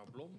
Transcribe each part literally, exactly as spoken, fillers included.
mevrouw Blom.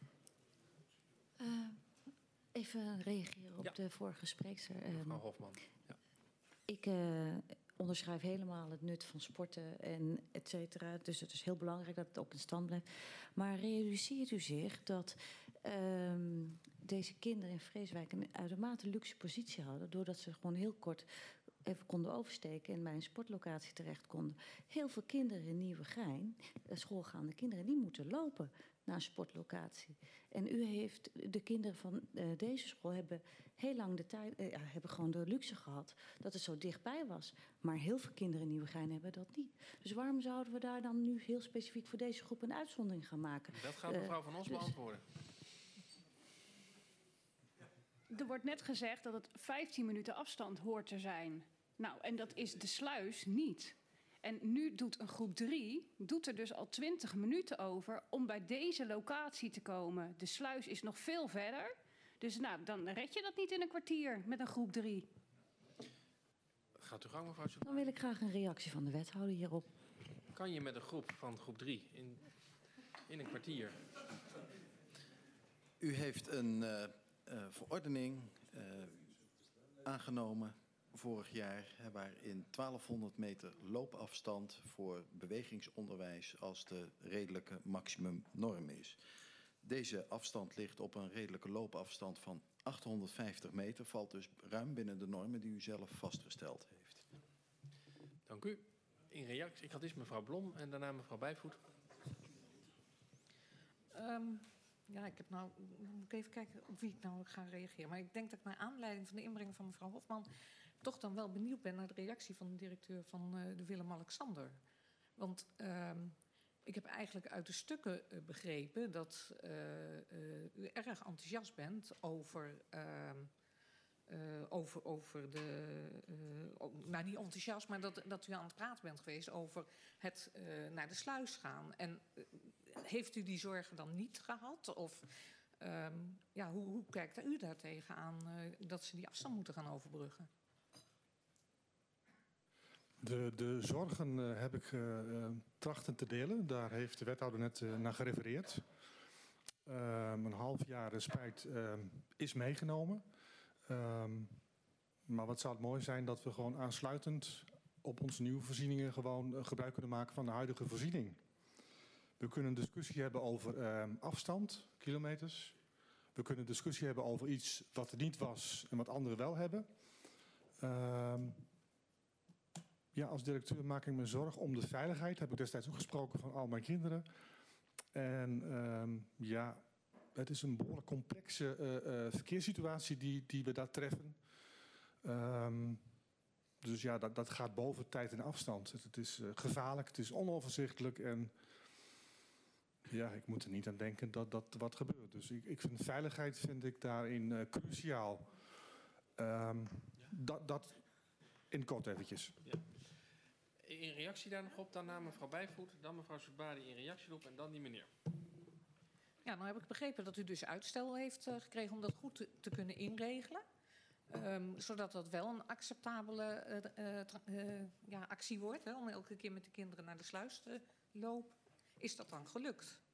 Uh, even reageren op ja. de vorige spreekster. Uh, mevrouw Hofman. Ja. Ik uh, onderschrijf helemaal het nut van sporten en et cetera. Dus het is heel belangrijk dat het ook in stand blijft. Maar realiseert u zich dat uh, deze kinderen in Vreeswijk een uitermate luxe positie hadden, doordat ze gewoon heel kort even konden oversteken en bij een sportlocatie terecht konden. Heel veel kinderen in Nieuwegein, schoolgaande kinderen, die moeten lopen naar een sportlocatie. En u heeft, de kinderen van uh, deze school hebben heel lang de tijd, uh, hebben gewoon de luxe gehad dat het zo dichtbij was. Maar heel veel kinderen in Nieuwegein hebben dat niet. Dus waarom zouden we daar dan nu heel specifiek voor deze groep een uitzondering gaan maken? Dat gaat mevrouw uh, Van Os dus beantwoorden. Er wordt net gezegd dat het vijftien minuten afstand hoort te zijn. Nou, en dat is de sluis niet. En nu doet een groep drie, doet er dus al twintig minuten over om bij deze locatie te komen. De sluis is nog veel verder. Dus nou, dan red je dat niet in een kwartier met een groep drie. Gaat u gang, mevrouw. Dan wil ik graag een reactie van de wethouder hierop. Kan je met een groep van groep drie in, in een kwartier? U heeft een uh, uh, verordening uh, aangenomen vorig jaar, hè, waarin twaalfhonderd meter loopafstand voor bewegingsonderwijs als de redelijke maximumnorm is. Deze afstand ligt op een redelijke loopafstand van achthonderdvijftig meter, valt dus ruim binnen de normen die u zelf vastgesteld heeft. Dank u. In reactie, ik had eerst mevrouw Blom en daarna mevrouw Bijvoet. Um, ja, ik heb nou, moet ik even kijken op wie ik nou ga reageren. Maar ik denk dat ik naar aanleiding van de inbreng van mevrouw Hofman toch dan wel benieuwd ben naar de reactie van de directeur van uh, de Willem-Alexander. Want uh, ik heb eigenlijk uit de stukken uh, begrepen dat uh, uh, u erg enthousiast bent over, uh, uh, over, over de... Uh, nou, niet enthousiast, maar dat, dat u aan het praten bent geweest over het uh, naar de sluis gaan. En uh, heeft u die zorgen dan niet gehad? Of um, ja, hoe, hoe kijkt u daar tegenaan uh, dat ze die afstand moeten gaan overbruggen? De, de zorgen uh, heb ik uh, trachten te delen. Daar heeft de wethouder net uh, naar gerefereerd. Uh, een half jaar respijt uh, is meegenomen. Uh, maar wat zou het mooi zijn dat we gewoon aansluitend op onze nieuwe voorzieningen gewoon uh, gebruik kunnen maken van de huidige voorziening. We kunnen een discussie hebben over uh, afstand, kilometers. We kunnen een discussie hebben over iets wat er niet was en wat anderen wel hebben. Uh, Ja, als directeur maak ik me zorgen om de veiligheid. Heb ik destijds ook gesproken van al mijn kinderen. En um, ja, het is een behoorlijk complexe uh, uh, verkeerssituatie die, die we daar treffen. Um, dus ja, dat, dat gaat boven tijd en afstand. Het, het is uh, gevaarlijk, het is onoverzichtelijk. En ja, ik moet er niet aan denken dat dat wat gebeurt. Dus ik, ik vind veiligheid vind ik daarin uh, cruciaal. Um, ja. dat, dat in kort eventjes. Ja. In reactie daar nog op, daarna mevrouw Bijvoet, dan mevrouw Soetbari in reactie erop en dan die meneer. Ja, nou heb ik begrepen dat u dus uitstel heeft uh, gekregen om dat goed te, te kunnen inregelen. Um, zodat dat wel een acceptabele uh, uh, uh, ja, actie wordt, hè, om elke keer met de kinderen naar de sluis te lopen. Is dat dan gelukt?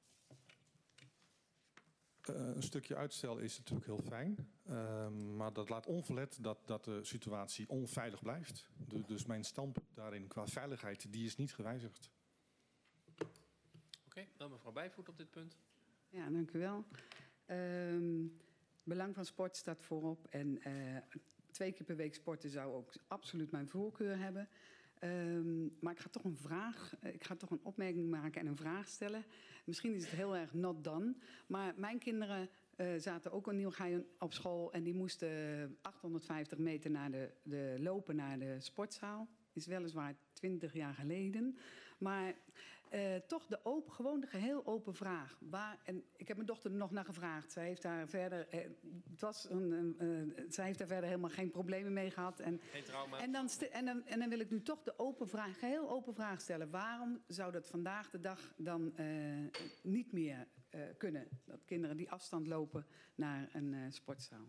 Uh, een stukje uitstel is natuurlijk heel fijn. Uh, maar dat laat onverlet dat, dat de situatie onveilig blijft. De, dus mijn standpunt daarin qua veiligheid, die is niet gewijzigd. Oké, okay, dan mevrouw Bijvoet op dit punt. Ja, dank u wel. Uh, belang van sport staat voorop. En uh, twee keer per week sporten zou ook absoluut mijn voorkeur hebben. Um, maar ik ga toch een vraag, ik ga toch een opmerking maken en een vraag stellen. Misschien is het heel erg not done. Maar mijn kinderen uh, zaten ook in Nieuwegein op school en die moesten achthonderdvijftig meter naar de, de lopen naar de sportzaal. Is weliswaar twintig jaar geleden. Maar uh, toch de open, gewoon de geheel open vraag. Waar, en ik heb mijn dochter er nog naar gevraagd. Zij heeft daar verder, uh, het was een, uh, zij heeft daar verder helemaal geen problemen mee gehad. En, geen trauma. En dan, en, dan, en dan wil ik nu toch de open vraag, geheel open vraag stellen. Waarom zou dat vandaag de dag dan uh, niet meer uh, kunnen? Dat kinderen die afstand lopen naar een uh, sportzaal.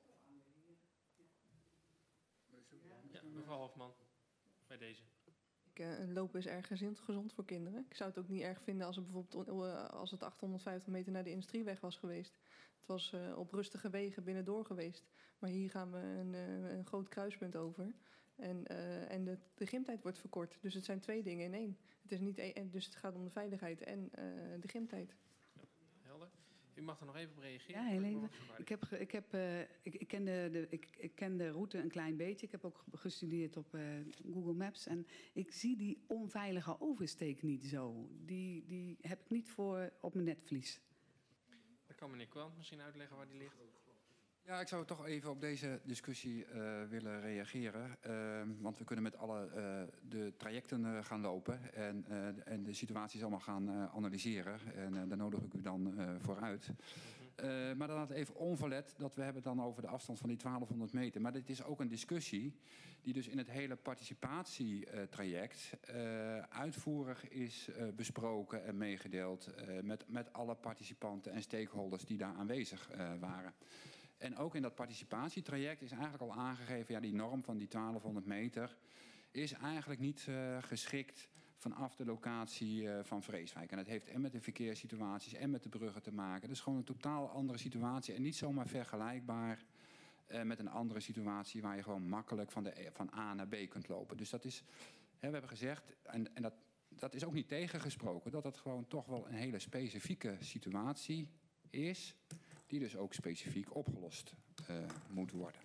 Ja, mevrouw Hofman, bij deze. Ik ik, uh, lopen is erg gezond, gezond voor kinderen. Ik zou het ook niet erg vinden als, er bijvoorbeeld, uh, als het achthonderdvijftig meter naar de industrieweg was geweest. Het was uh, op rustige wegen binnendoor geweest. Maar hier gaan we een, uh, een groot kruispunt over. En, uh, en de, de gymtijd wordt verkort. Dus het zijn twee dingen in één. Het is niet een, dus het gaat om de veiligheid en uh, de gymtijd. Ja, helder. U mag er nog even op reageren. Ja, heel even. Ik, heb, ge- ik, heb, uh, ik, ik, ken de, de, ik, ik ken de route een klein beetje. Ik heb ook gestudeerd op uh, Google Maps. En ik zie die onveilige oversteek niet zo. Die, die heb ik niet voor op mijn netvlies. Dan kan meneer Kwant misschien uitleggen waar die ligt. Ja, ik zou toch even op deze discussie uh, willen reageren. Uh, want we kunnen met alle uh, de trajecten uh, gaan lopen en, uh, en de situaties allemaal gaan uh, analyseren. En uh, daar nodig ik u dan uh, voor uit. Uh, maar dan even onverlet dat we hebben het dan over de afstand van die twaalfhonderd meter. Maar dit is ook een discussie die dus in het hele participatietraject uh, uitvoerig is uh, besproken en meegedeeld uh, met, met alle participanten en stakeholders die daar aanwezig uh, waren. En ook in dat participatietraject is eigenlijk al aangegeven, ja, die norm van die twaalfhonderd meter is eigenlijk niet uh, geschikt vanaf de locatie uh, van Vreeswijk. En dat heeft en met de verkeerssituaties en met de bruggen te maken. Dat is gewoon een totaal andere situatie en niet zomaar vergelijkbaar uh, met een andere situatie waar je gewoon makkelijk van, de, van A naar B kunt lopen. Dus dat is, hè, we hebben gezegd, en, en dat, dat is ook niet tegengesproken, dat dat gewoon toch wel een hele specifieke situatie is, die dus ook specifiek opgelost uh, moet worden.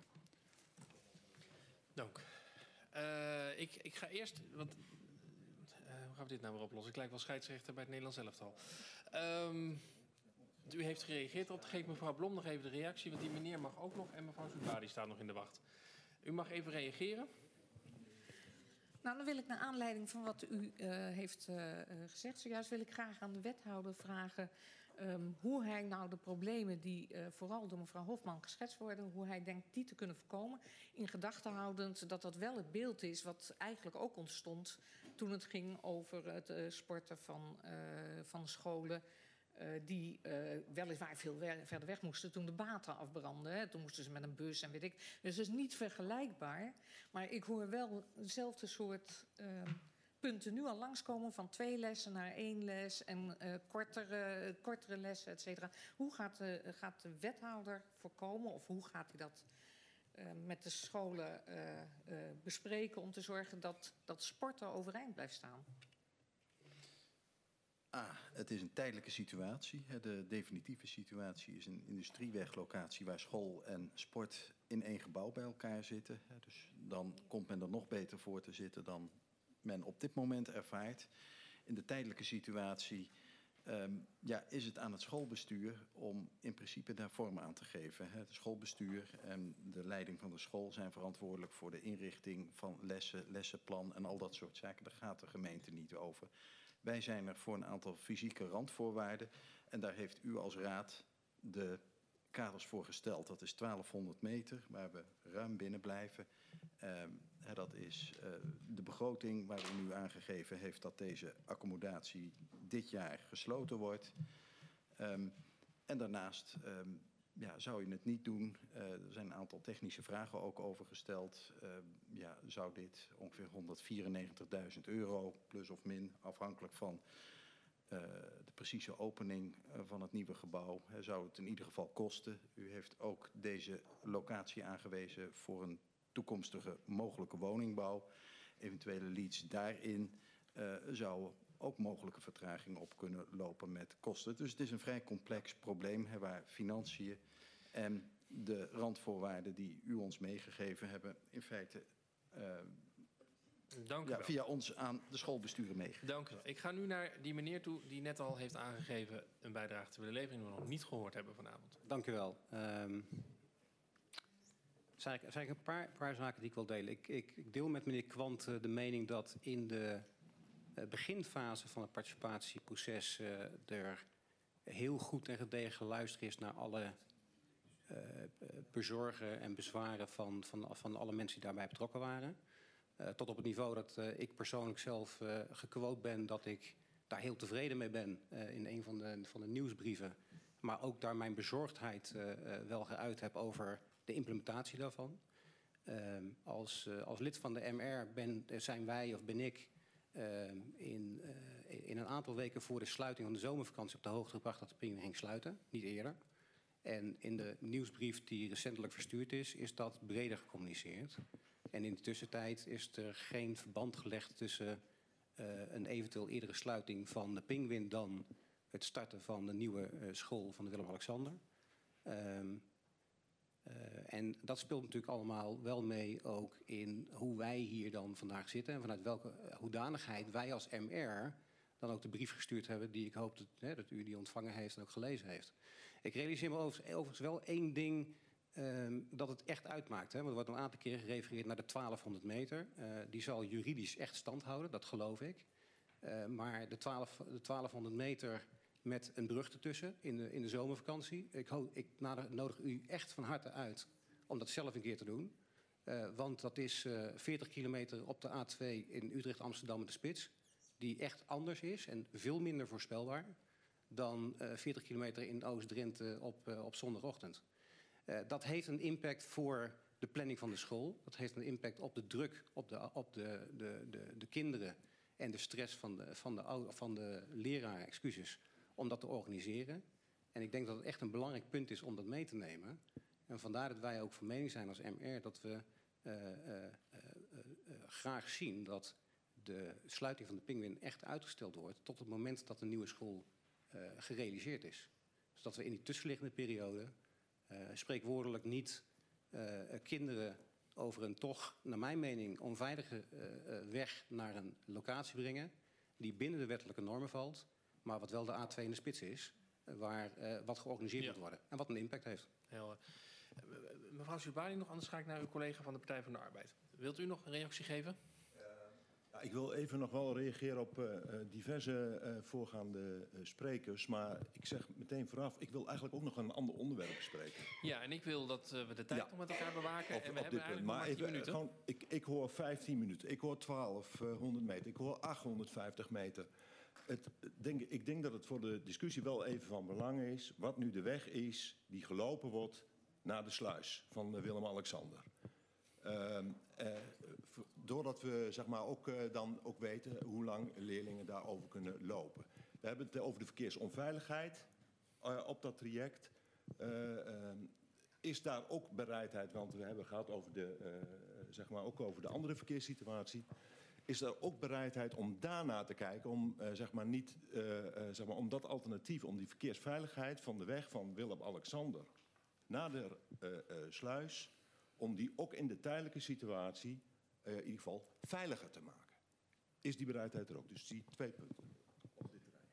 Dank. Uh, ik, ik ga eerst, want uh, hoe gaan we dit nou weer oplossen? Ik lijk wel scheidsrechter bij het Nederlands elftal. Um, u heeft gereageerd op, geef mevrouw Blom nog even de reactie, want die meneer mag ook nog en mevrouw Soetbari staat nog in de wacht. U mag even reageren. Nou, dan wil ik naar aanleiding van wat u uh, heeft uh, gezegd, zojuist wil ik graag aan de wethouder vragen Um, hoe hij nou de problemen die uh, vooral door mevrouw Hofman geschetst worden, hoe hij denkt die te kunnen voorkomen, in gedachten houdend dat dat wel het beeld is wat eigenlijk ook ontstond toen het ging over het uh, sporten van, uh, van scholen uh, die uh, weliswaar veel ver, verder weg moesten toen de baten afbrandden. Hè. Toen moesten ze met een bus en weet ik. Dus het is niet vergelijkbaar, maar ik hoor wel dezelfde soort Uh, punten nu al langskomen van twee lessen naar één les en uh, kortere, kortere lessen, et cetera. Hoe gaat de, gaat de wethouder voorkomen of hoe gaat hij dat uh, met de scholen uh, uh, bespreken om te zorgen dat, dat sporten overeind blijft staan? Ah, het is een tijdelijke situatie. De definitieve situatie is een industrieweglocatie waar school en sport in één gebouw bij elkaar zitten. Dus dan komt men er nog beter voor te zitten dan men op dit moment ervaart. In de tijdelijke situatie um, ja, is het aan het schoolbestuur om in principe daar vorm aan te geven. Het schoolbestuur en de leiding van de school zijn verantwoordelijk voor de inrichting van lessen, lessenplan en al dat soort zaken. Daar gaat de gemeente niet over. Wij zijn er voor een aantal fysieke randvoorwaarden en daar heeft u als raad de kaders voor gesteld. Dat is twaalfhonderd meter, waar we ruim binnen blijven. Um, hè, dat is uh, de begroting waar u nu aangegeven heeft dat deze accommodatie dit jaar gesloten wordt. Um, en daarnaast um, ja, zou je het niet doen. Uh, er zijn een aantal technische vragen ook over gesteld. Uh, ja, zou dit ongeveer honderdvierennegentigduizend euro, plus of min, afhankelijk van Uh, de precieze opening uh, van het nieuwe gebouw uh, zou het in ieder geval kosten. U heeft ook deze locatie aangewezen voor een toekomstige mogelijke woningbouw. Eventuele leads daarin uh, zou ook mogelijke vertragingen op kunnen lopen met kosten. Dus het is een vrij complex probleem hè, waar financiën en de randvoorwaarden die u ons meegegeven hebben in feite Uh, Dank u ja, wel. via ons aan de schoolbesturen meegegeven. Dank u wel. Ik ga nu naar die meneer toe die net al heeft aangegeven een bijdrage te willen leveren die we nog niet gehoord hebben vanavond. Dank u wel. Um, er zijn eigenlijk een paar, paar zaken die ik wil delen. Ik, ik, ik deel met meneer Kwant uh, de mening dat in de uh, beginfase van het participatieproces uh, er heel goed en gedegen geluisterd is naar alle uh, bezorgen en bezwaren van, van, van alle mensen die daarbij betrokken waren. Uh, tot op het niveau dat uh, ik persoonlijk zelf uh, gequote ben dat ik daar heel tevreden mee ben uh, in een van de, van de nieuwsbrieven. Maar ook daar mijn bezorgdheid uh, uh, wel geuit heb over de implementatie daarvan. Uh, als, uh, als lid van de M R ben, zijn wij of ben ik uh, in, uh, in een aantal weken voor de sluiting van de zomervakantie op de hoogte gebracht dat de Pinguïn ging sluiten, niet eerder. En in de nieuwsbrief die recentelijk verstuurd is, is dat breder gecommuniceerd. En in de tussentijd is er geen verband gelegd tussen uh, een eventueel eerdere sluiting van de Pinguïn dan het starten van de nieuwe uh, school van de Willem-Alexander. Um, uh, en dat speelt natuurlijk allemaal wel mee ook in hoe wij hier dan vandaag zitten en vanuit welke hoedanigheid wij als M R dan ook de brief gestuurd hebben die ik hoop dat, hè, dat u die ontvangen heeft en ook gelezen heeft. Ik realiseer me overigens wel één ding um, dat het echt uitmaakt. Hè. Want er wordt een aantal keer gerefereerd naar de twaalfhonderd meter. Uh, die zal juridisch echt stand houden, dat geloof ik. Uh, maar de, twaalf, de twaalfhonderd meter met een brug ertussen in de, in de zomervakantie. Ik, ho- ik nodig u echt van harte uit om dat zelf een keer te doen. Uh, want dat is uh, veertig kilometer op de A twee in Utrecht-Amsterdam met de spits. Die echt anders is en veel minder voorspelbaar dan uh, veertig kilometer in Oost-Drenthe op, uh, op zondagochtend. Uh, dat heeft een impact voor de planning van de school. Dat heeft een impact op de druk op de, op de, de, de, de kinderen en de stress van de, van de, van de leraar, excuses, om dat te organiseren. En ik denk dat het echt een belangrijk punt is om dat mee te nemen. En vandaar dat wij ook van mening zijn als M R dat we uh, uh, uh, uh, uh, graag zien dat de sluiting van de Pinguïn echt uitgesteld wordt tot het moment dat de nieuwe school uh, gerealiseerd is. Zodat we in die tussenliggende periode uh, spreekwoordelijk niet uh, kinderen over een toch, naar mijn mening, onveilige uh, uh, weg naar een locatie brengen die binnen de wettelijke normen valt, maar wat wel de A twee in de spits is, uh, waar uh, wat georganiseerd ja. moet worden en wat een impact heeft. Heel, uh, mevrouw Subali nog, anders ga ik naar uw collega van de Partij van de Arbeid. Wilt u nog een reactie geven? Ja, ik wil even nog wel reageren op uh, diverse uh, voorgaande uh, sprekers. Maar ik zeg meteen vooraf, ik wil eigenlijk ook nog een ander onderwerp bespreken. Ja, en ik wil dat uh, we de tijd ja. nog met elkaar bewaken. Op, en we op hebben dit punt. maar Maar tien even, minuten. Gewoon, ik, ik hoor vijftien minuten, ik hoor twaalfhonderd meter, ik hoor achthonderdvijftig meter. Het, denk, ik denk dat het voor de discussie wel even van belang is wat nu de weg is die gelopen wordt naar de sluis van Willem-Alexander. Uh, uh, doordat we zeg maar, ook, uh, dan ook weten hoe lang leerlingen daarover kunnen lopen. We hebben het over de verkeersonveiligheid uh, op dat traject. Uh, uh, is daar ook bereidheid, want we hebben gehad over de, uh, zeg maar, ook over de andere verkeerssituatie. Is er ook bereidheid om daarna te kijken, om, uh, zeg maar niet, uh, uh, zeg maar, om dat alternatief, om die verkeersveiligheid van de weg van Willem-Alexander naar de uh, uh, sluis, om die ook in de tijdelijke situatie uh, in ieder geval veiliger te maken. Is die bereidheid er ook? Dus die twee punten op dit terrein.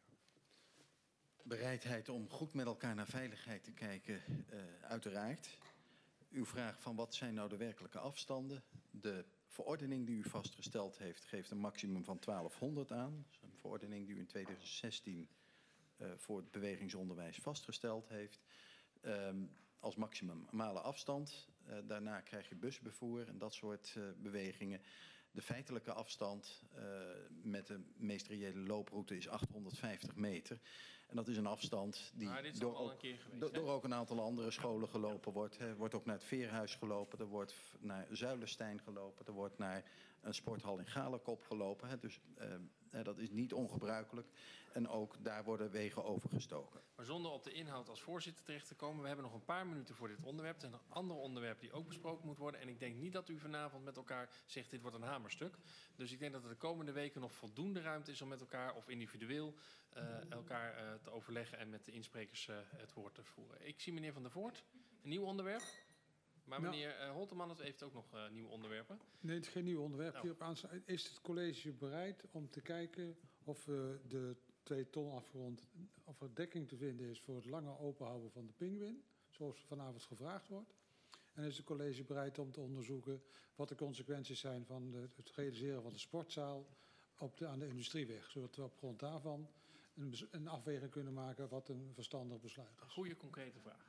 Bereidheid om goed met elkaar naar veiligheid te kijken, uh, uiteraard. Uw vraag van wat zijn nou de werkelijke afstanden? De verordening die u vastgesteld heeft, geeft een maximum van twaalfhonderd aan. Dat is een verordening die u in tweeduizend zestien uh, voor het bewegingsonderwijs vastgesteld heeft. Um, als maximale afstand. Uh, daarna krijg je busvervoer en dat soort uh, bewegingen. De feitelijke afstand uh, met de meest reële looproute is achthonderdvijftig meter. En dat is een afstand die maar dit is door, al ook, een keer geweest, do, door ook een aantal andere scholen gelopen wordt. Er wordt ook naar het Veerhuis gelopen, er wordt naar Zuilenstein gelopen, er wordt naar een sporthal in Galekop gelopen. Hè. Dus uh, dat is niet ongebruikelijk. En ook daar worden wegen overgestoken. Maar zonder op de inhoud als voorzitter terecht te komen, we hebben nog een paar minuten voor dit onderwerp. Er zijn nog andere onderwerpen die ook besproken moeten worden. En ik denk niet dat u vanavond met elkaar zegt, dit wordt een hamerstuk. Dus ik denk dat er de komende weken nog voldoende ruimte is om met elkaar of individueel uh, elkaar uh, te overleggen en met de insprekers uh, het woord te voeren. Ik zie meneer Van der Voort, een nieuw onderwerp. Maar meneer uh, Holteman heeft ook nog uh, nieuwe onderwerpen. Nee, het is geen nieuw onderwerp. Nou. Hierop aansluit. Is het college bereid om te kijken of we uh, de twee ton afgerond, of er dekking te vinden is voor het langer openhouden van de Pinguïn, zoals vanavond gevraagd wordt? En is het college bereid om te onderzoeken wat de consequenties zijn van de, het realiseren van de sportzaal op de, aan de Industrieweg, zodat we op grond daarvan een, een afweging kunnen maken wat een verstandig besluit is? Goeie concrete vraag.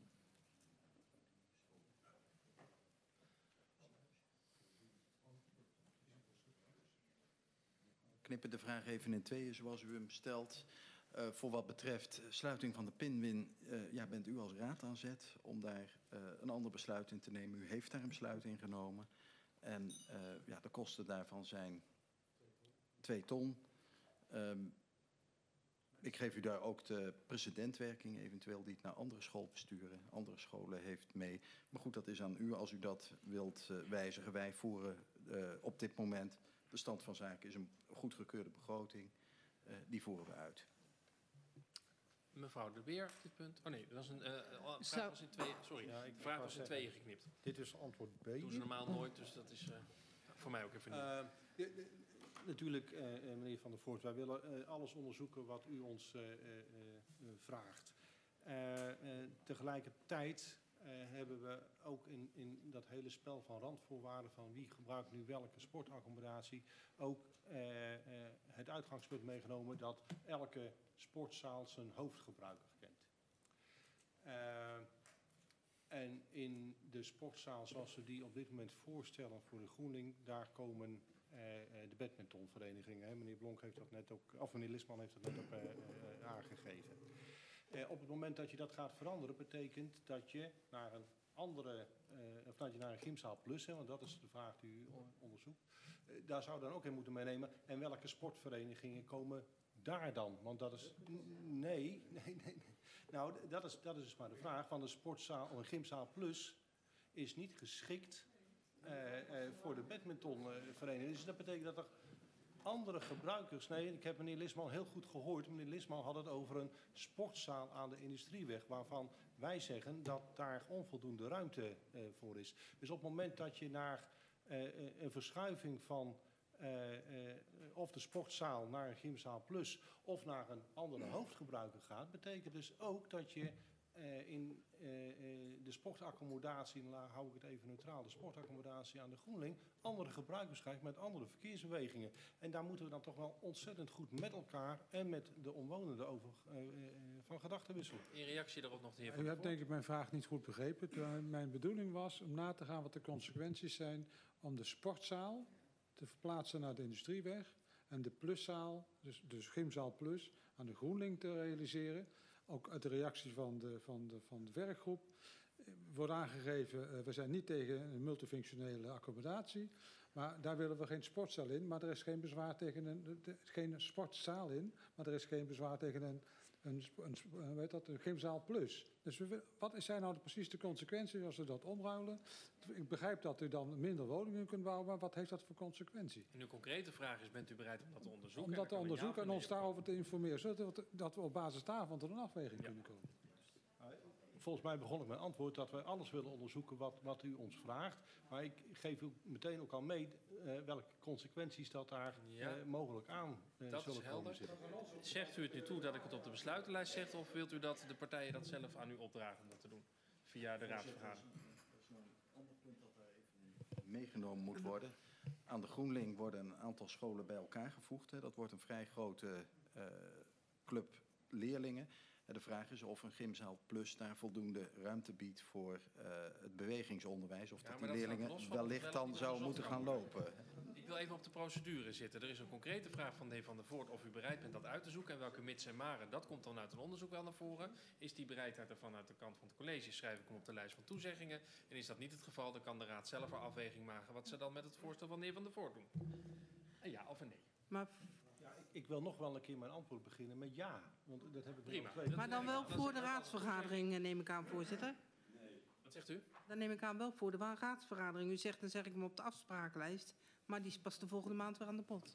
Knippen de vraag even in tweeën zoals u hem stelt. Uh, voor wat betreft sluiting van de Pinguïn, uh, ja, bent u als raad aan zet om daar uh, een ander besluit in te nemen. U heeft daar een besluit in genomen. En uh, ja, de kosten daarvan zijn twee ton. Um, ik geef u daar ook de precedentwerking eventueel die het naar andere schoolbesturen, andere scholen heeft mee. Maar goed, dat is aan u als u dat wilt uh, wijzigen. Wij voeren uh, op dit moment, de stand van zaken is een goedgekeurde begroting. Uh, die voeren we uit. Mevrouw De Beer, op dit punt. Oh nee, dat was een uh, vraag Zou... was in tweeën. Sorry, Ja, ik de vraag was in zeggen, tweeën geknipt. Dit is antwoord B. Dat doen ze normaal nooit, dus dat is uh, voor mij ook even nieuw. Uh, de, de, natuurlijk, uh, meneer Van der Voort, wij willen uh, alles onderzoeken wat u ons uh, uh, uh, vraagt. Uh, uh, tegelijkertijd uh, hebben we ook in, in dat hele spel van randvoorwaarden van wie gebruikt nu welke sportaccommodatie ook uh, uh, het uitgangspunt meegenomen dat elke sportzaal zijn hoofdgebruiker kent. Uh, en in de sportzaal zoals we die op dit moment voorstellen voor de Groening, daar komen uh, de badmintonverenigingen. Hè. Meneer Blonk heeft dat net ook, of meneer Lisman heeft dat net ook uh, uh, aangegeven. Uh, op het moment dat je dat gaat veranderen, betekent dat je naar een andere, uh, of dat je naar een gymzaal plus, hè, want dat is de vraag die u onderzoekt. Uh, daar zou dan ook in moeten meenemen. En welke sportverenigingen komen daar dan? Want dat is nee, nee, nee. nee. Nou, dat is, dat is dus maar de vraag. Van de sportzaal of een gymzaal plus is niet geschikt uh, uh, voor de badmintonvereniging. Dus dat betekent dat er andere gebruikers... Nee, ik heb meneer Lisman heel goed gehoord. Meneer Lisman had het over een sportzaal aan de Industrieweg, waarvan wij zeggen dat daar onvoldoende ruimte uh, voor is. Dus op het moment dat je naar uh, een verschuiving van uh, uh, of de sportzaal naar een gymzaal plus of naar een andere hoofdgebruiker gaat, betekent dus ook dat je uh, in uh, uh, de sportaccommodatie, nou hou ik het even neutraal, de sportaccommodatie aan de Groenling, andere gebruikers krijgt met andere verkeersbewegingen. En daar moeten we dan toch wel ontzettend goed met elkaar en met de omwonenden over uh, uh, van gedachten wisselen. In reactie daarop nog de heer Van U der hebt Voort. denk ik mijn vraag niet goed begrepen. Mijn bedoeling was om na te gaan wat de consequenties zijn om de sportzaal te verplaatsen naar de Industrieweg en de pluszaal, dus de gymzaal plus, aan de Groenling te realiseren. Ook uit de reactie van de, van de, van de werkgroep wordt aangegeven, uh, we zijn niet tegen een multifunctionele accommodatie, maar daar willen we geen sportzaal in, maar er is geen bezwaar tegen een, de, de, geen sportzaal in, maar er is geen bezwaar tegen een, een, een, een, weet dat, een gymzaal plus. Dus we, wat zijn nou de, precies de consequenties als we dat omruilen? Ik begrijp dat u dan minder woningen kunt bouwen, maar wat heeft dat voor consequentie? En uw concrete vraag is, bent u bereid om dat te onderzoeken? Om dat te En dan kan een onderzoeken ja en of ons een nee daarover te informeren, zodat we, dat we op basis daarvan tot een afweging ja. kunnen komen. Volgens mij begon ik mijn antwoord dat wij alles willen onderzoeken wat, wat u ons vraagt. Maar ik geef u meteen ook al mee uh, welke consequenties dat daar ja. uh, mogelijk aan uh, dat zullen is helder. komen zitten. Zegt u het nu toe dat ik het op de besluitenlijst zet, of wilt u dat de partijen dat zelf aan u opdragen om dat te doen? Via de raadsvergadering. Dat is nou een ander punt dat daar even meegenomen moet worden. Aan de Groenling worden een aantal scholen bij elkaar gevoegd. Hè. Dat wordt een vrij grote uh, club leerlingen. De vraag is of een gymzaal plus daar voldoende ruimte biedt voor uh, het bewegingsonderwijs. Of ja, dat die dat leerlingen wellicht dan zou moeten gaan lopen. Ik wil even op de procedure zitten. Er is een concrete vraag van de heer Van der Voort of u bereid bent dat uit te zoeken. En welke mits en maren, dat komt dan uit een onderzoek wel naar voren. Is die bereidheid er vanuit de kant van het college? Schrijf ik hem op de lijst van toezeggingen. En is dat niet het geval, dan kan de raad zelf een afweging maken wat ze dan met het voorstel van de heer Van der Voort doen. Een ja of een nee. Maar ja, ik, ik wil nog wel een keer mijn antwoord beginnen met ja. Want dat heb ik prima. Twee. Maar dan wel voor de raadsvergadering, neem ik aan, voorzitter. Nee. Wat zegt u? Dan neem ik aan wel voor de raadsvergadering. U zegt, dan zet ik hem op de afsprakenlijst. Maar die is pas de volgende maand weer aan de pot.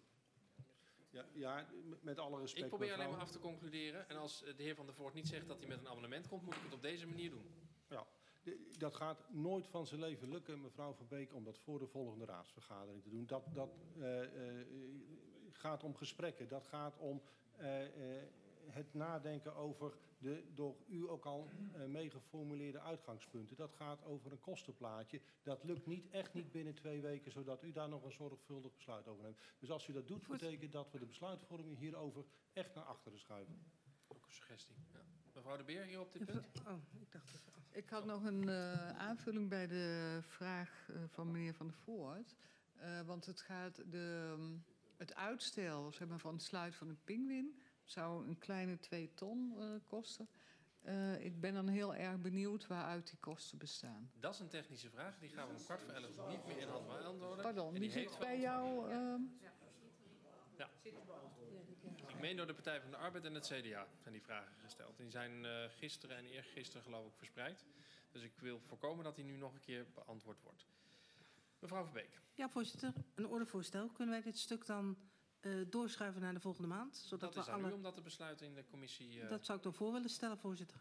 Ja, ja met alle respect. Ik probeer mevrouw. alleen maar af te concluderen. En als de heer Van der Voort niet zegt dat hij met een amendement komt, moet ik het op deze manier doen. Ja, dat gaat nooit van zijn leven lukken, mevrouw Van Beek, om dat voor de volgende raadsvergadering te doen. Dat, dat uh, uh, gaat om gesprekken. Dat gaat om uh, uh, het nadenken over de door u ook al uh, meegeformuleerde uitgangspunten. Dat gaat over een kostenplaatje. Dat lukt niet, echt niet binnen twee weken, zodat u daar nog een zorgvuldig besluit over neemt. Dus als u dat doet, betekent dat we de besluitvorming hierover echt naar achteren schuiven. Ook een suggestie. Ja. Mevrouw De Beer, hier op dit punt. Oh, ik dacht dat... Ik had nog een uh, aanvulling bij de vraag uh, van meneer Van der Voort. Uh, want het gaat de, um, het uitstel zeg maar, van het sluiten van een pinguïn zou een kleine twee ton uh, kosten. Uh, ik ben dan heel erg benieuwd waaruit die kosten bestaan. Dat is een technische vraag. Die gaan we om kwart voor elf niet meer in hand beantwoorden. Pardon, die die zit bij jou. Uh, Ja. Ik meen door de Partij van de Arbeid en het C D A zijn die vragen gesteld. Die zijn uh, gisteren en eergisteren geloof ik verspreid. Dus ik wil voorkomen dat die nu nog een keer beantwoord wordt. Mevrouw Verbeek. Ja, voorzitter. Een ordevoorstel. Kunnen wij dit stuk dan uh, doorschuiven naar de volgende maand? Zodat Dat is we aan alle... u om dat te besluiten in de commissie. Uh... Dat zou ik dan voor willen stellen, voorzitter.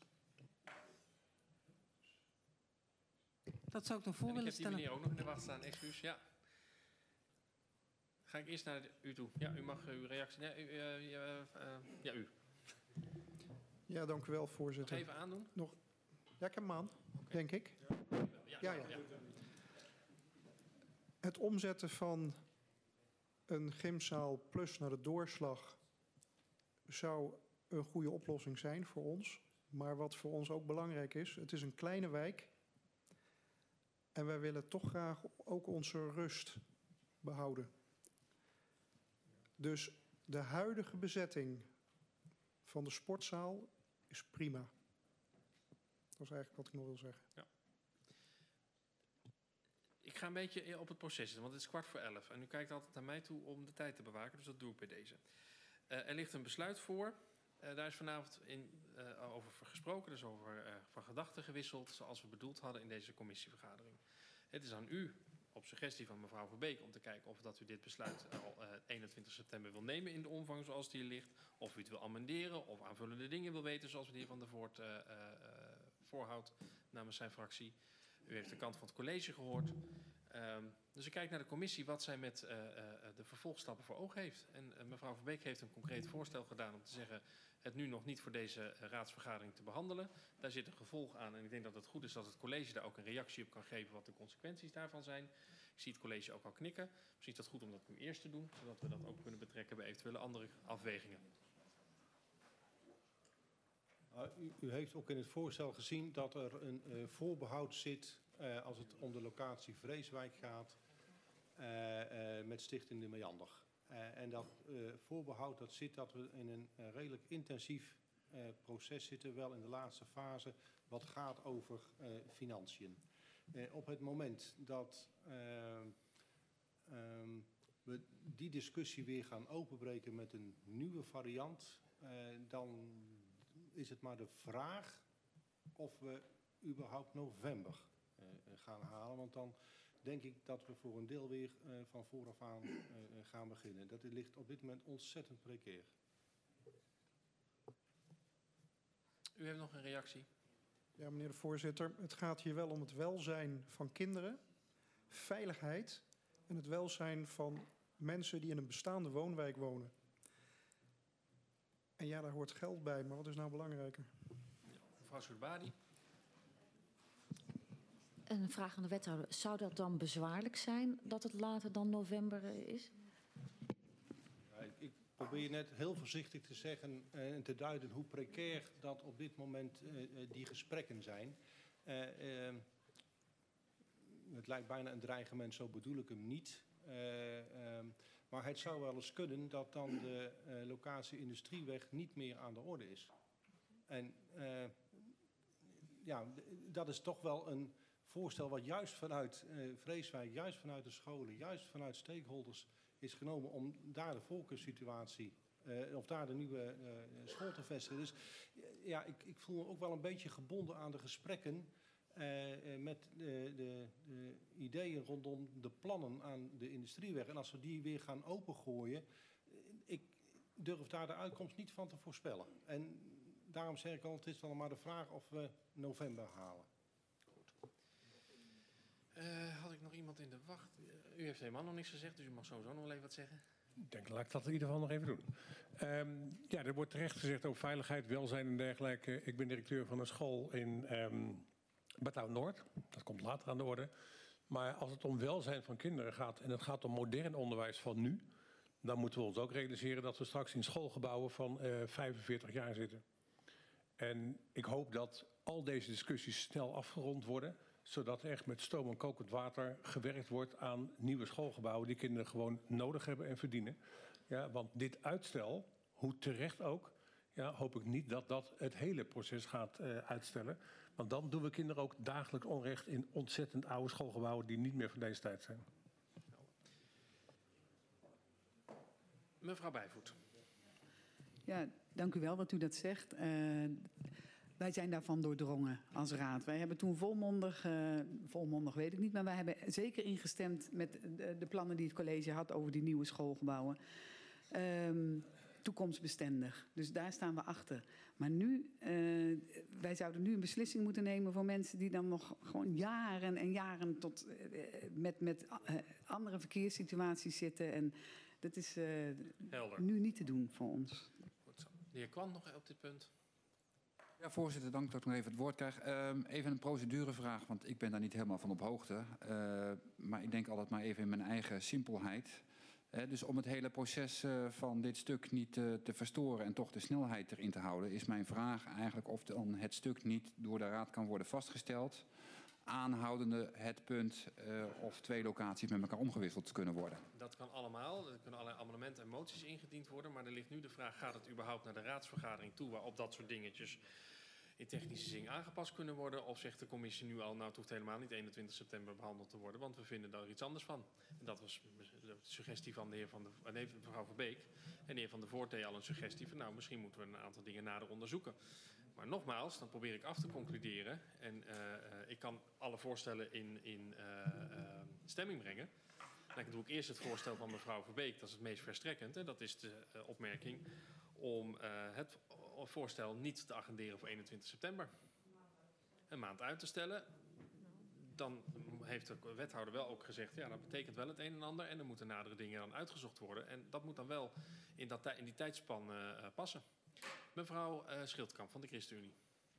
Dat zou ik dan voor en willen ik heb die stellen. meneer ook nog in de wacht staan. Excuus, ja. Ga ik eerst naar de, u toe. Ja, u mag uw reactie... Ja, u. Uh, uh, uh, ja, u. Ja, dank u wel, voorzitter. Nog even aandoen? Nog... Ja, ik heb hem aan, okay. denk ik. Ja, ja, ja. ja. Het omzetten van een gymzaal plus naar de doorslag zou een goede oplossing zijn voor ons. Maar wat voor ons ook belangrijk is, het is een kleine wijk. En wij willen toch graag ook onze rust behouden. Dus de huidige bezetting van de sportzaal is prima. Dat is eigenlijk wat ik nog wil zeggen. Ja. Ik ga een beetje op het proces zitten, want het is kwart voor elf. En u kijkt altijd naar mij toe om de tijd te bewaken, dus dat doe ik bij deze. Uh, er ligt een besluit voor. Uh, daar is vanavond in, uh, over gesproken, dus over uh, van gedachten gewisseld, zoals we bedoeld hadden in deze commissievergadering. Het is aan u, op suggestie van mevrouw Verbeek, om te kijken of dat u dit besluit al uh, eenentwintig september wil nemen in de omvang zoals die hier ligt. Of u het wil amenderen of aanvullende dingen wil weten, zoals we de heer Van der Voort uh, uh, voorhoudt namens zijn fractie. U heeft de kant van het college gehoord. Um, dus ik kijk naar de commissie wat zij met uh, uh, de vervolgstappen voor ogen heeft. En uh, mevrouw Verbeek heeft een concreet voorstel gedaan om te zeggen het nu nog niet voor deze uh, raadsvergadering te behandelen. Daar zit een gevolg aan en ik denk dat het goed is dat het college daar ook een reactie op kan geven wat de consequenties daarvan zijn. Ik zie het college ook al knikken. Misschien is dat goed om dat nu eerst te doen, zodat we dat ook kunnen betrekken bij eventuele andere afwegingen. Uh, u, u heeft ook in het voorstel gezien dat er een uh, voorbehoud zit uh, als het om de locatie Vreeswijk gaat uh, uh, met Stichting de Meander. Uh, en dat uh, voorbehoud dat zit dat we in een uh, redelijk intensief uh, proces zitten, wel in de laatste fase, wat gaat over uh, financiën. Uh, op het moment dat uh, um, we die discussie weer gaan openbreken met een nieuwe variant, uh, dan is het maar de vraag of we überhaupt november uh, gaan halen. Want dan denk ik dat we voor een deel weer uh, van vooraf aan uh, gaan beginnen. Dat ligt op dit moment ontzettend precair. U heeft nog een reactie? Ja, meneer de voorzitter. Het gaat hier wel om het welzijn van kinderen, veiligheid en het welzijn van mensen die in een bestaande woonwijk wonen. En ja, daar hoort geld bij, maar wat is nou belangrijker? Mevrouw Soerbadi. Een vraag aan de wethouder. Zou dat dan bezwaarlijk zijn dat het later dan november is? Ja, ik, ik probeer net heel voorzichtig te zeggen en uh, te duiden hoe precair dat op dit moment uh, die gesprekken zijn. Uh, uh, het lijkt bijna een dreigement, zo bedoel ik hem niet. Uh, uh, Maar het zou wel eens kunnen dat dan de uh, locatie Industrieweg niet meer aan de orde is. En uh, ja, dat is toch wel een voorstel wat juist vanuit uh, Vreeswijk, juist vanuit de scholen, juist vanuit stakeholders is genomen om daar de voorkeurssituatie, uh, of daar de nieuwe uh, school te vestigen. Dus ja, ik, ik voel me ook wel een beetje gebonden aan de gesprekken Uh, met de, de, de ideeën rondom de plannen aan de Industrieweg. En als we die weer gaan opengooien, ik durf daar de uitkomst niet van te voorspellen. En daarom zeg ik al, het is wel maar de vraag of we november halen. Goed. Uh, had ik nog iemand in de wacht? Uh, u heeft helemaal nog niks gezegd, dus u mag sowieso nog wel even wat zeggen. Ik denk, laat ik dat in ieder geval nog even doen. Um, ja, er wordt terecht gezegd over veiligheid, welzijn en dergelijke. Ik ben directeur van een school in Um, Bad Oud-Noord, dat komt later aan de orde. Maar als het om welzijn van kinderen gaat en het gaat om modern onderwijs van nu, dan moeten we ons ook realiseren dat we straks in schoolgebouwen van uh, vijfenveertig jaar zitten. En ik hoop dat al deze discussies snel afgerond worden, zodat er echt met stoom en kokend water gewerkt wordt aan nieuwe schoolgebouwen die kinderen gewoon nodig hebben en verdienen. Ja, want dit uitstel, hoe terecht ook, ja, hoop ik niet dat dat het hele proces gaat uh, uitstellen. Want dan doen we kinderen ook dagelijks onrecht in ontzettend oude schoolgebouwen die niet meer van deze tijd zijn. Mevrouw Bijvoet. Ja, dank u wel dat u dat zegt. Uh, wij zijn daarvan doordrongen als raad. Wij hebben toen volmondig, uh, volmondig weet ik niet, maar wij hebben zeker ingestemd met de, de plannen die het college had over die nieuwe schoolgebouwen. Um, toekomstbestendig. Dus daar staan we achter. Maar nu, uh, wij zouden nu een beslissing moeten nemen voor mensen die dan nog gewoon jaren en jaren tot, uh, met, met uh, andere verkeerssituaties zitten. En dat is uh, nu niet te doen voor ons. Goed zo. De heer Kwant nog op dit punt. Ja, voorzitter, dank dat ik nog even het woord krijg. Uh, even een procedurevraag, want ik ben daar niet helemaal van op hoogte. Uh, maar ik denk altijd maar even in mijn eigen simpelheid. Uh, dus om het hele proces uh, van dit stuk niet uh, te verstoren en toch de snelheid erin te houden, is mijn vraag eigenlijk of dan het stuk niet door de raad kan worden vastgesteld, aanhoudende het punt uh, of twee locaties met elkaar omgewisseld kunnen worden. Dat kan allemaal. Er kunnen allerlei amendementen en moties ingediend worden. Maar er ligt nu de vraag, gaat het überhaupt naar de raadsvergadering toe waarop dat soort dingetjes in technische zin aangepast kunnen worden? Of zegt de commissie nu al, nou het hoeft helemaal niet eenentwintig september behandeld te worden, want we vinden daar iets anders van. En dat was de suggestie van de heer Van de, nee, mevrouw Verbeek. En de heer Van der Voort deed al een suggestie van, nou misschien moeten we een aantal dingen nader onderzoeken. Maar nogmaals, dan probeer ik af te concluderen. En uh, uh, ik kan alle voorstellen in, in uh, uh, stemming brengen. Dan doe ik eerst het voorstel van mevrouw Verbeek, dat is het meest verstrekkend. En dat is de uh, opmerking om uh, het voorstel niet te agenderen voor eenentwintig september. Een maand uit te stellen. Dan heeft de wethouder wel ook gezegd, ja, dat betekent wel het een en ander. En er moeten nadere dingen dan uitgezocht worden. En dat moet dan wel in, dat, in die tijdspan uh, passen. Mevrouw uh, Schildkamp van de ChristenUnie.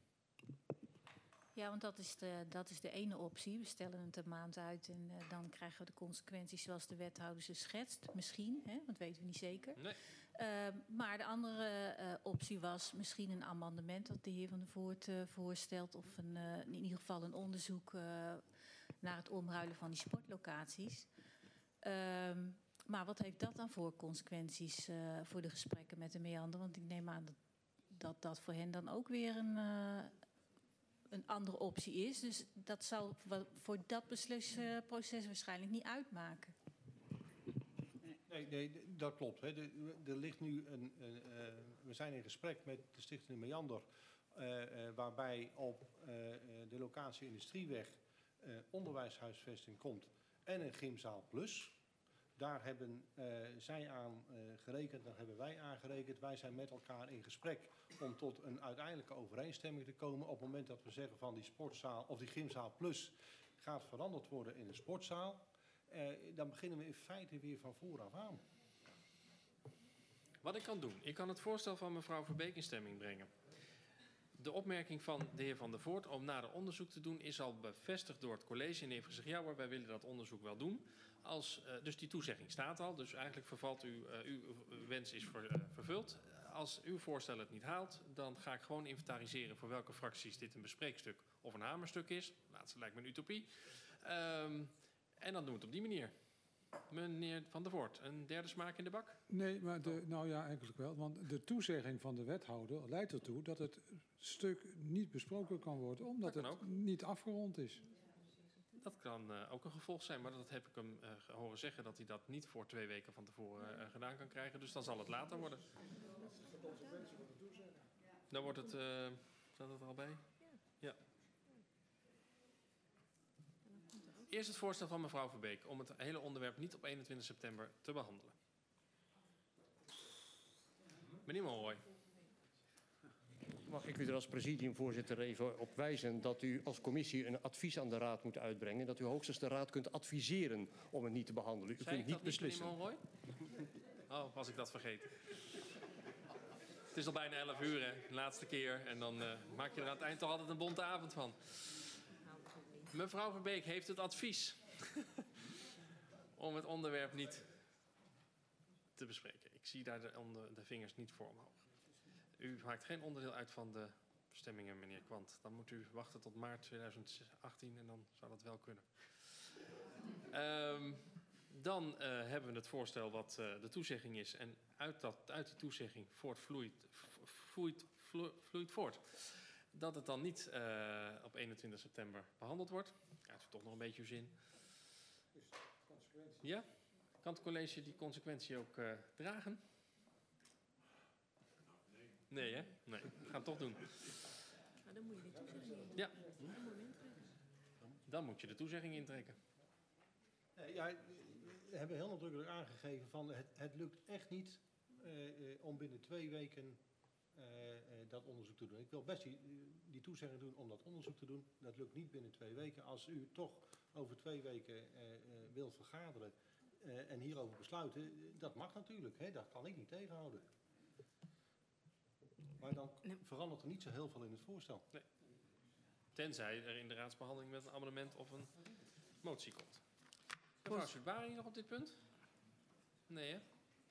Ja, want dat is, de, dat is de ene optie. We stellen het een maand uit en uh, dan krijgen we de consequenties zoals de wethouder ze schetst. Misschien, hè, want weten we niet zeker. Nee. Uh, maar de andere uh, optie was misschien een amendement dat de heer Van der Voort uh, voorstelt. Of een, uh, in ieder geval een onderzoek uh, naar het omruilen van die sportlocaties. Uh, maar wat heeft dat dan voor consequenties uh, voor de gesprekken met de meander? Want ik neem aan dat dat, dat voor hen dan ook weer een... Uh, een andere optie is. Dus dat zou voor dat beslisproces waarschijnlijk niet uitmaken. Nee, nee dat klopt. Hè. De, er ligt nu een, een, uh, we zijn in gesprek met de Stichting Meander, uh, uh, waarbij op uh, de locatie Industrieweg uh, onderwijshuisvesting komt en een gymzaal plus. Daar hebben uh, zij aan uh, gerekend, daar hebben wij aan gerekend. Wij zijn met elkaar in gesprek om tot een uiteindelijke overeenstemming te komen. Op het moment dat we zeggen van die sportzaal of die gymzaal plus gaat veranderd worden in een sportzaal, uh, dan beginnen we in feite weer van vooraf aan. Wat ik kan doen, ik kan het voorstel van mevrouw Verbeek in stemming brengen. De opmerking van de heer Van der Voort om nader onderzoek te doen is al bevestigd door het college. En heeft gezegd, ja hoor, wij willen dat onderzoek wel doen. Als, uh, dus die toezegging staat al, dus eigenlijk vervalt u, uh, uw, uw wens is ver, uh, vervuld. Als uw voorstel het niet haalt, dan ga ik gewoon inventariseren voor welke fracties dit een bespreekstuk of een hamerstuk is. Laatste lijkt me een utopie. Um, en dan doen we het op die manier. Meneer Van der Voort, een derde smaak in de bak? Nee, maar de, nou ja, eigenlijk wel. Want de toezegging van de wethouder leidt ertoe dat het stuk niet besproken kan worden, omdat het ook niet afgerond is. Dat kan uh, ook een gevolg zijn, maar dat heb ik hem uh, horen zeggen dat hij dat niet voor twee weken van tevoren uh, gedaan kan krijgen. Dus dan zal het later worden. Dan wordt het, uh, staat het er al bij? Ja. Eerst het voorstel van mevrouw Verbeek om het hele onderwerp niet op eenentwintig september te behandelen. Meneer Monroy. Mag ik u er als presidiumvoorzitter even op wijzen dat u als commissie een advies aan de raad moet uitbrengen. Dat u hoogstens de raad kunt adviseren om het niet te behandelen. U Zei kunt ik niet dat beslissen. Niet, meneer Monroy? Oh, was ik dat vergeten. Het is al bijna elf uur, hè. De laatste keer. En dan uh, maak je er aan het eind toch altijd een bonte avond van. Mevrouw Verbeek heeft het advies om het onderwerp niet te bespreken. Ik zie daar de, onder, de vingers niet voor omhoog. U maakt geen onderdeel uit van de stemmingen, meneer Kwant. Dan moet u wachten tot maart tweeduizend achttien en dan zou dat wel kunnen. Um, dan uh, hebben we het voorstel wat uh, de toezegging is. En uit, dat, uit die toezegging voortvloeit, vloeit, vloeit voort. Dat het dan niet uh, op eenentwintig september behandeld wordt. Ja, het heeft toch nog een beetje uw zin. Ja? Kan het college die consequentie ook uh, dragen? Nee, hè? Nee, we gaan het toch doen. Maar dan moet je die toezegging in. Ja. Dan moet je hem intrekken. Dan moet je de toezegging intrekken. Eh, ja, we hebben heel nadrukkelijk aangegeven van het, het lukt echt niet uh, uh, om binnen twee weken uh, uh, dat onderzoek te doen. Ik wil best die, die toezegging doen om dat onderzoek te doen. Dat lukt niet binnen twee weken. Als u toch over twee weken uh, uh, wilt vergaderen uh, en hierover besluiten, dat mag natuurlijk. Hè? Dat kan ik niet tegenhouden. Maar dan verandert er niet zo heel veel in het voorstel. Nee. Tenzij er in de raadsbehandeling met een amendement of een motie komt. Mevrouw Sudbari nog op dit punt? Nee, hè?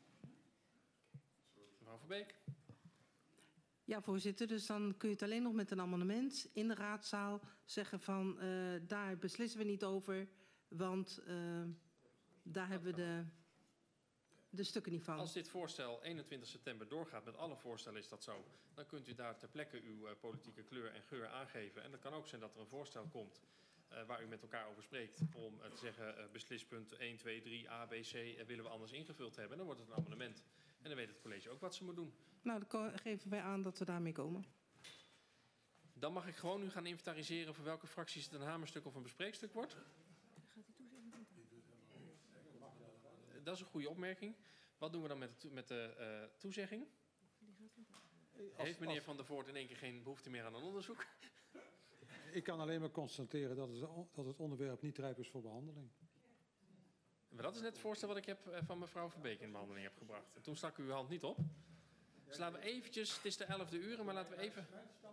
Mevrouw Verbeek? Ja, voorzitter. Dus dan kun je het alleen nog met een amendement in de raadzaal zeggen van uh, daar beslissen we niet over, want uh, daar hebben we de, de stukken niet van. Als dit voorstel eenentwintig september doorgaat, met alle voorstellen is dat zo, dan kunt u daar ter plekke uw uh, politieke kleur en geur aangeven. En het kan ook zijn dat er een voorstel komt uh, waar u met elkaar over spreekt om uh, te zeggen uh, beslispunt één, twee, drie, A, B, C uh, willen we anders ingevuld hebben. Dan wordt het een amendement. En dan weet het college ook wat ze moet doen. Nou, dan geven wij aan dat we daarmee komen. Dan mag ik gewoon nu gaan inventariseren voor welke fracties het een hamerstuk of een bespreekstuk wordt. Gaat die toezegging in? Dat is een goede opmerking. Wat doen we dan met de, met de uh, toezegging? Die gaat in. Heeft meneer Van der Voort in één keer geen behoefte meer aan een onderzoek? Ik kan alleen maar constateren dat het, dat het onderwerp niet rijp is voor behandeling. Maar dat is net het voorstel wat ik heb van mevrouw Verbeek in behandeling heb gebracht. En toen stak u uw hand niet op. Dus laten we eventjes, het is de elfde uur, maar laten we even...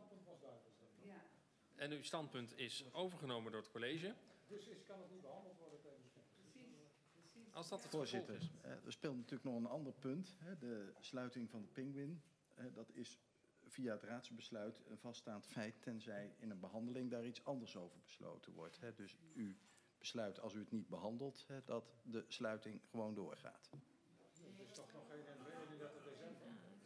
En uw standpunt is overgenomen door het college. Dus kan het niet behandeld worden? Als dat het Voorzitter, is. Uh, er speelt natuurlijk nog een ander punt. Hè, de sluiting van de Pinguïn. Uh, dat is via het raadsbesluit een vaststaand feit, tenzij in een behandeling daar iets anders over besloten wordt. Hè. Dus u besluit, als u het niet behandelt, hè, dat de sluiting gewoon doorgaat. Het is toch nog geen eenendertig december?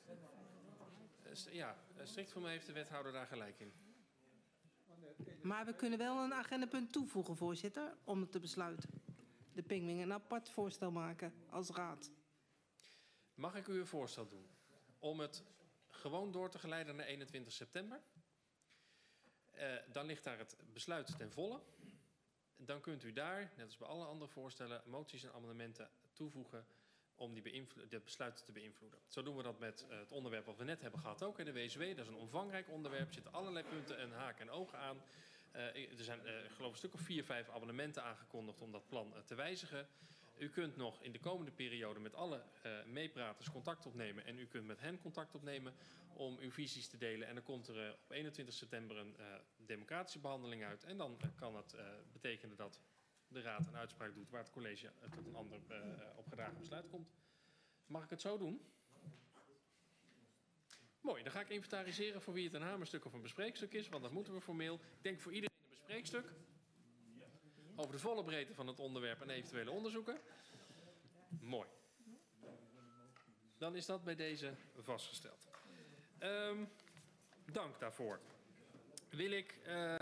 Ja, strikt voor mij heeft de wethouder daar gelijk in. Maar we kunnen wel een agendapunt toevoegen, voorzitter, om het te besluiten. De Pinguïn een apart voorstel maken als raad. Mag ik u een voorstel doen om het gewoon door te geleiden naar eenentwintig september? Uh, dan ligt daar het besluit ten volle. Dan kunt u daar, net als bij alle andere voorstellen, moties en amendementen toevoegen om die het besluit te beïnvloeden. Zo doen we dat met uh, het onderwerp wat we net hebben gehad ook in de W S W. Dat is een omvangrijk onderwerp, er zitten allerlei punten en haken en ogen aan. Uh, er zijn, uh, geloof ik, een stuk of vier, vijf abonnementen aangekondigd om dat plan uh, te wijzigen. U kunt nog in de komende periode met alle uh, meepraters contact opnemen en u kunt met hen contact opnemen om uw visies te delen. En dan komt er uh, op eenentwintig september een uh, democratische behandeling uit. En dan uh, kan het uh, betekenen dat de raad een uitspraak doet waar het college uh, tot een ander uh, opgedragen besluit komt. Mag ik het zo doen? Mooi, dan ga ik inventariseren voor wie het een hamerstuk of een bespreekstuk is, want dat moeten we formeel. Ik denk voor iedereen een bespreekstuk. Over de volle breedte van het onderwerp en eventuele onderzoeken. Mooi. Dan is dat bij deze vastgesteld. Um, dank daarvoor. Wil ik... Uh